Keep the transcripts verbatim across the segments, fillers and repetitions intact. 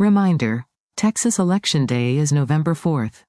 Reminder: Texas Election Day is November fourth.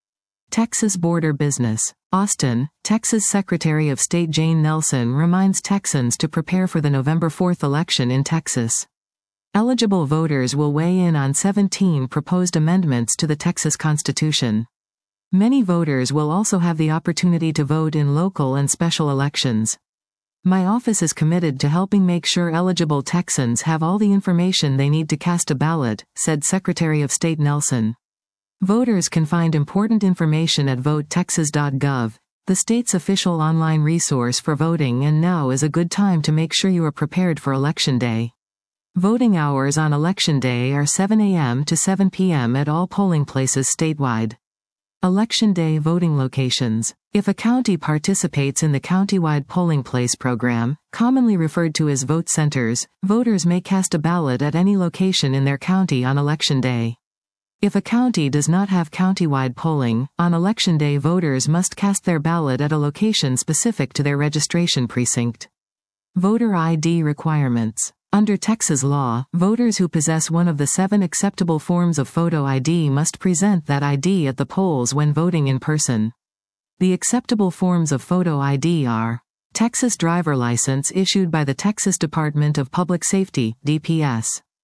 Texas border business. Austin, Texas Secretary of State Jane Nelson reminds Texans to prepare for the November fourth election in Texas. Eligible voters will weigh in on seventeen proposed amendments to the Texas Constitution. Many voters will also have the opportunity to vote in local and special elections. My office is committed to helping make sure eligible Texans have all the information they need to cast a ballot, said Secretary of State Nelson. Voters can find important information at vote texas dot gov, the state's official online resource for voting, and now is a good time to make sure you are prepared for Election Day. Voting hours on Election Day are seven a m to seven p m at all polling places statewide. Election Day voting locations. If a county participates in the countywide polling place program, commonly referred to as vote centers, voters may cast a ballot at any location in their county on Election Day. If a county does not have countywide polling, on Election Day voters must cast their ballot at a location specific to their registration precinct. Voter I D requirements. Under Texas law, voters who possess one of the seven acceptable forms of photo I D must present that I D at the polls when voting in person. The acceptable forms of photo I D are: Texas driver license issued by the Texas Department of Public Safety, D P S.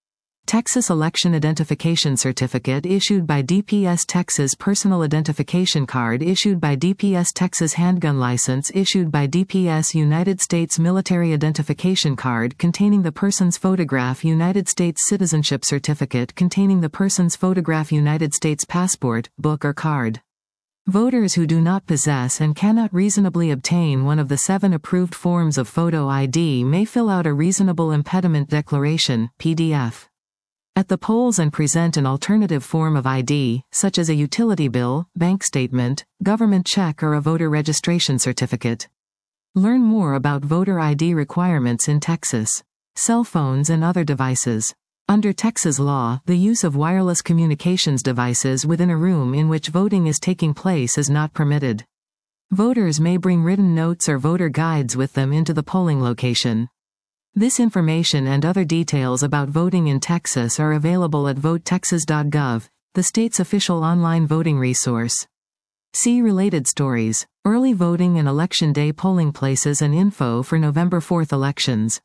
Texas Election Identification Certificate issued by D P S. Texas Personal Identification Card issued by D P S. Texas Handgun License issued by D P S. United States Military Identification Card containing the person's photograph. United States Citizenship Certificate containing the person's photograph. United States Passport, book or card. Voters who do not possess and cannot reasonably obtain one of the seven approved forms of photo I D may fill out a Reasonable Impediment Declaration, P D F, at the polls and present an alternative form of I D, such as a utility bill, bank statement, government check, or a voter registration certificate. Learn more about voter I D requirements in Texas. Cell phones and other devices. Under Texas law, the use of wireless communications devices within a room in which voting is taking place is not permitted. Voters may bring written notes or voter guides with them into the polling location. This information and other details about voting in Texas are available at vote texas dot gov, the state's official online voting resource. See related stories, early voting and Election Day polling places and info for November fourth elections.